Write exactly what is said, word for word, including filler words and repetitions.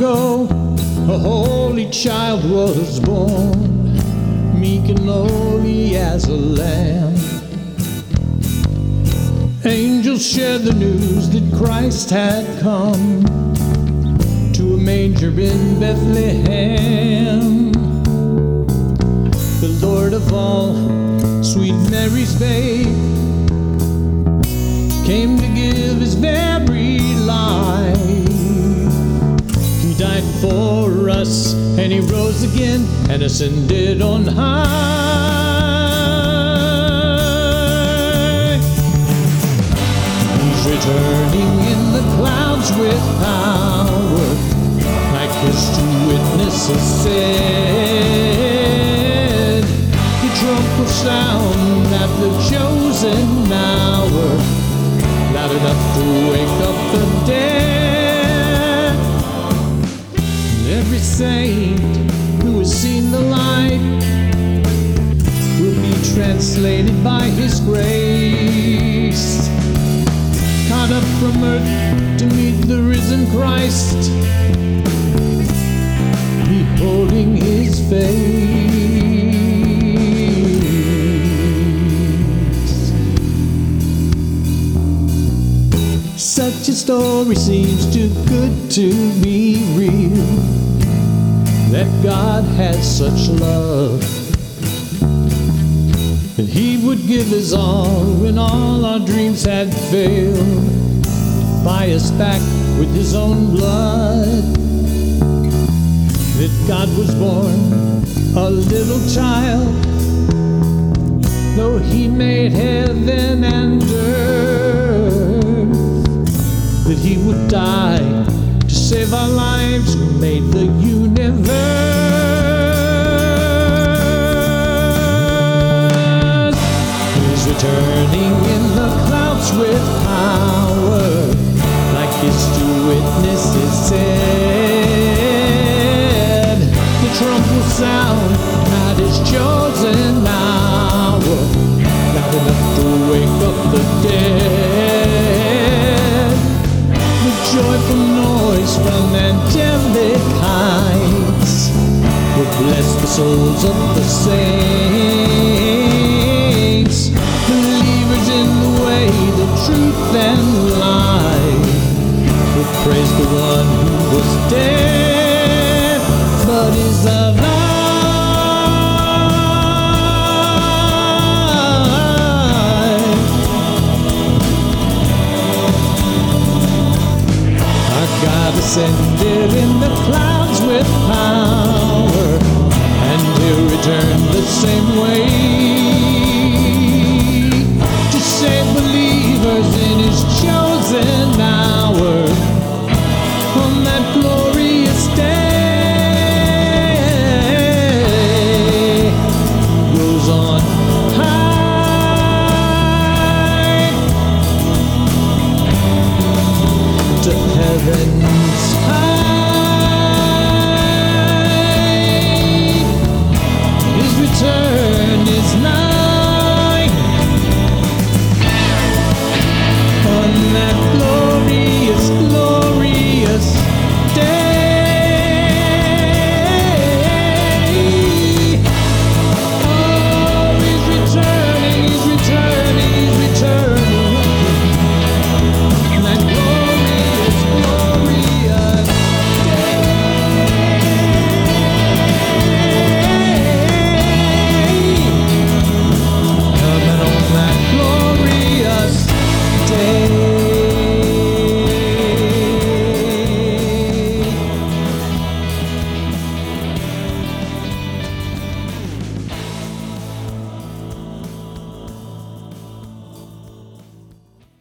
ago, a holy child was born, meek and lowly as a lamb. Angels shared the news that Christ had come to a manger in Bethlehem. The Lord of all, sweet Mary's babe, came to give his very life. He died for us, and he rose again and ascended on high. He's returning in the clouds with power, like his two witnesses said. The trump will sound at the chosen hour, loud enough to wake up the dead. Every saint who has seen the light will be translated by his grace, caught up from earth to meet the risen Christ, beholding his face. Such a story seems too good to be real, that God has such love, that he would give his all when all our dreams had failed, buy us back with his own blood. That God was born a little child, though he made heaven and earth, that he would die to save our lives, who made the universe. He's returning in the clouds with power, like his two witnesses said. The trump will sound at his chosen hour, loud enough to wake up the dead. The joyful noise from angelic heights will bless the souls of the saints, believers in the way, the truth and life, will praise the one who was dead but is alive. Our God ascended in the clouds with power, and he'll return the same way